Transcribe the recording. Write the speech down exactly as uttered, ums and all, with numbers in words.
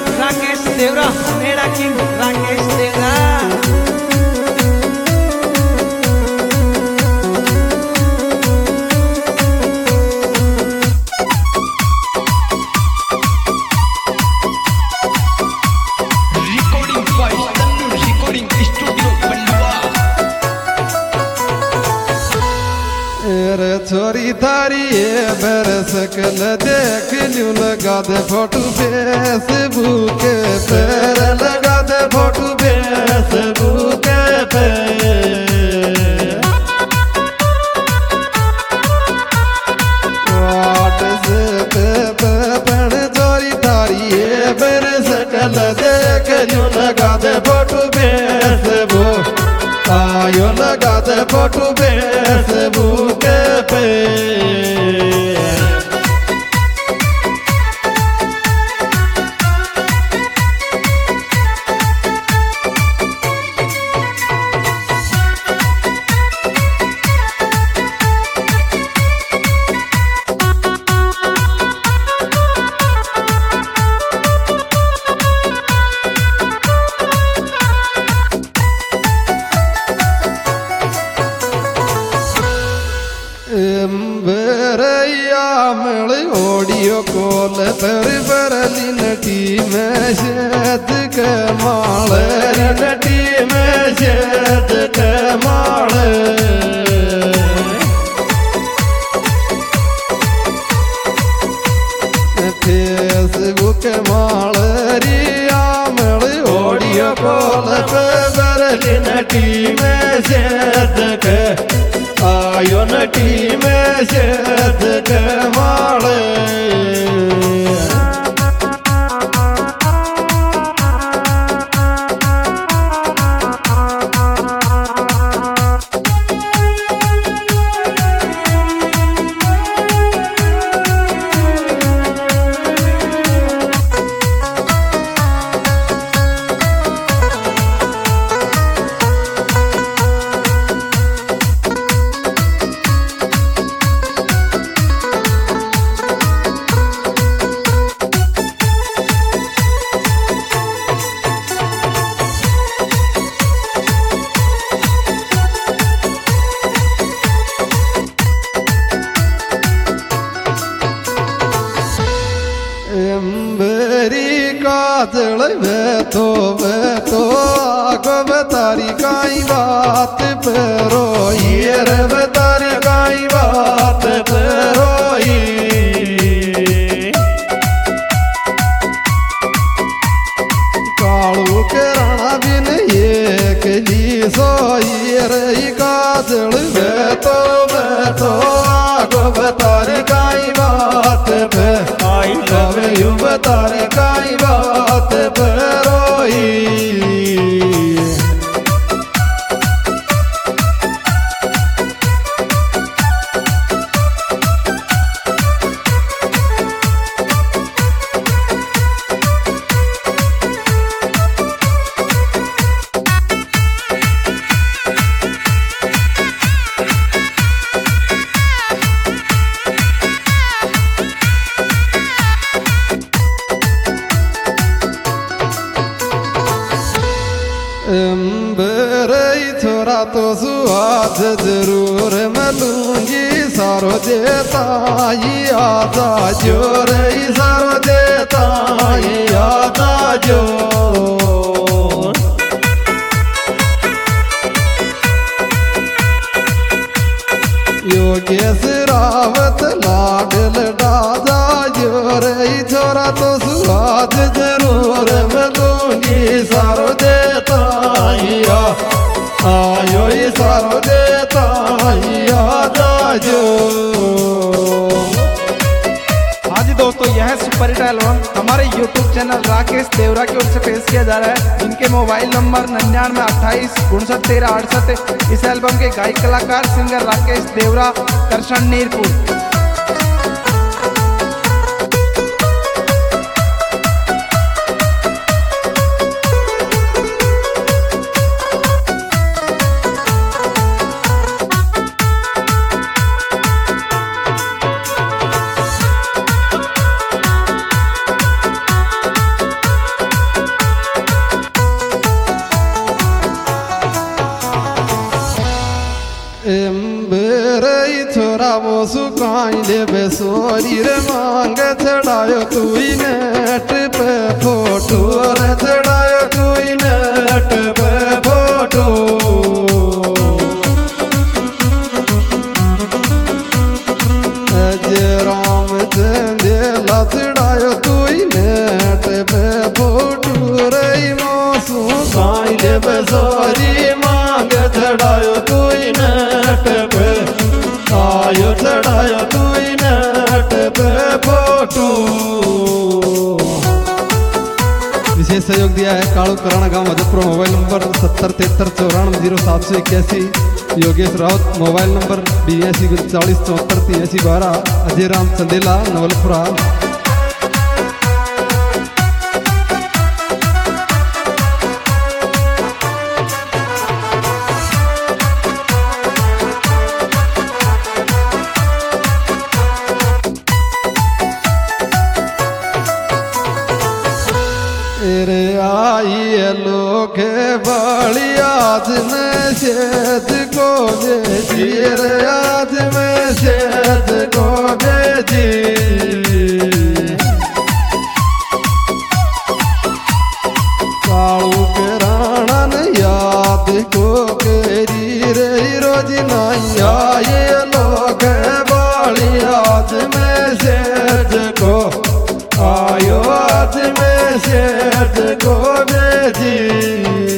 राकेश देवरा, मेरा किंग राकेश देवरा। छोरी थारी बरस कल देख ल्यू लगा दे फोटो फेसबुक पे, लगा दे फोटो फेसबुक पे। व्हाट्सएप पे पण छोरी थारी बरस कल देख ल्यू लगा दे फोटो फेसबुक, आयो लगा दे फोटो फेसबुक पे। ऑडियो कॉल पर बरली नटी में शेद के माल, नटी में शेद के माल। फेसबुक माल रिया मल ऑडियो कॉल पर बरली नटी में शेद के, आयो नटी में शेद के माल। काजल वे तो वे तो आगो बतारी काई बात पेरो, ये रे बतारी काई बात पेरो। कालू के राणा बिन एक जी सो, ये रे काजल वे तो वे तो आगो बतारी काई बात पे, आई लव यू बतारी काई बात पेरोई। छोरा तो सुहाद जरूर मिलूंगी, सारो देता आदा जोर, सारो देता आदा जो। योगेश रावत लाडल डादा जोर, छोरा तो सुहाद जरूर मिलूंगी, सारो देता आयो ये सारो देता आदा जो। हाँ जी दोस्तों, यह सुपर हिट एल्बम हमारे यूट्यूब चैनल राकेश देवरा की ओर से पेश किया जा रहा है। इनके मोबाइल नंबर निन्यानवे अट्ठाईस उनसठ तेरह अड़सठ। इस एल्बम के गायक कलाकार सिंगर राकेश देवरा, करशन नीरपुर। साई ले बेसोरी रे मांग चढ़ायो तू नेट पे फोटो रे चढ़ायो तू नेट पे फोटो अजय राम चंदे लचड़ायो तू नेट पे फोटो रे मौसू साई ले बेसोरी मांग चढ़ायो तू नेट पे आयो चढ़ायो तू नेट पे फोटो। विशेष सहयोग दिया है कालू कराना गांव मधुपुर। मोबाइल नंबर सत्तर तिहत्तर चौरानवे जीरो सात सौ इक्यासी। योगेश राउत मोबाइल नंबर बयासी उनचालीस चौहत्तर तिरासी बारह। अजय राम चंदेला नवलपुरा। रे आई लोग बड़ी आज में शेद को बेची रे आज में शेद को बेची कालू के राणन याद को केरी रे रोज नहीं आए लोग बड़ी आज में शेद को आयो आज में शेद को बेची।